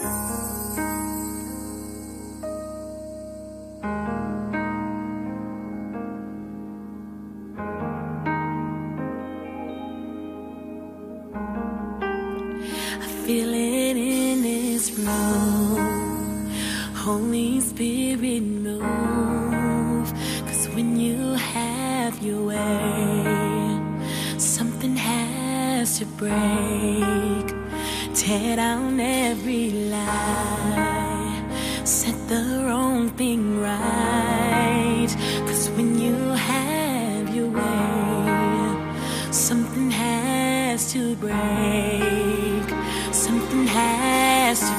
Feel it in this room. Holy Spirit, move. 'Cause when you have your way, something has to break. Tear down every lie, set the wrong thing right. 'Cause when you have your way, something has to break. Something has to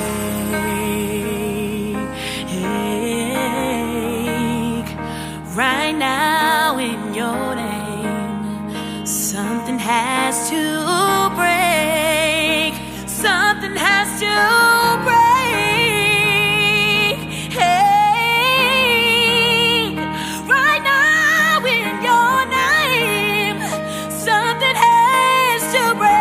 break. Right now in your name, something has to break. Something has to break. Hey, right now in your name, something has to break.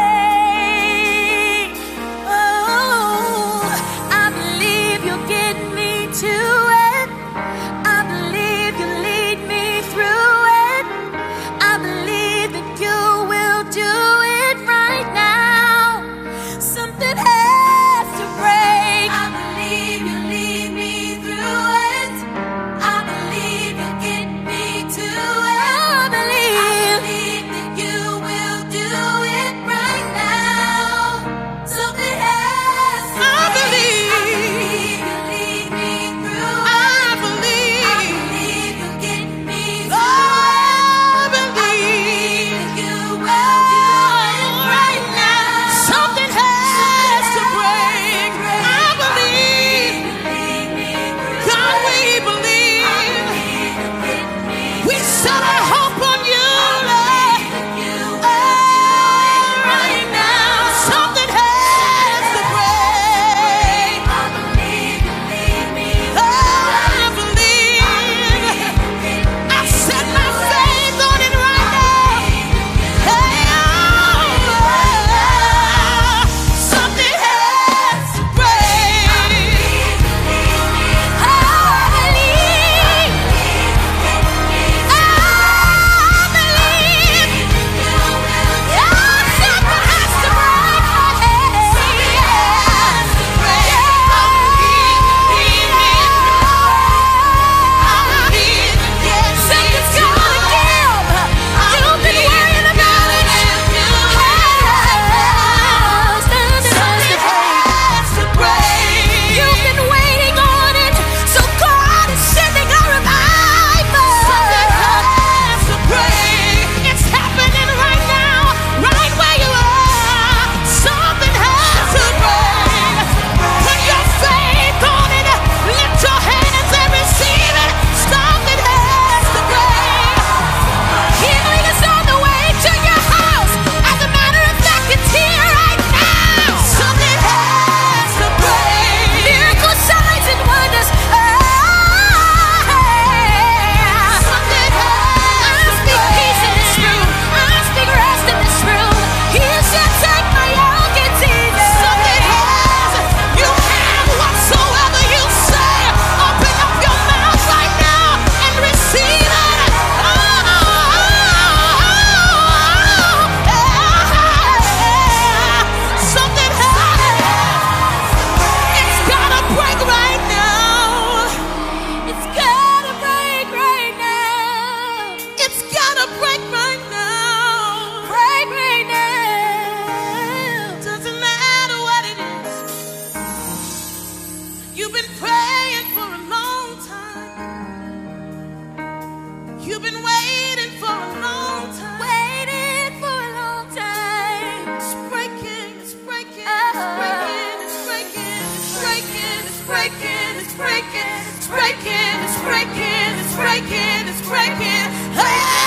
You've been waiting for a long time. Waiting for a long time. It's breaking, it's breaking, it's breaking, it's breaking, it's breaking, it's breaking, it's breaking, it's breaking, it's breaking, it's breaking, it's breaking. Hey!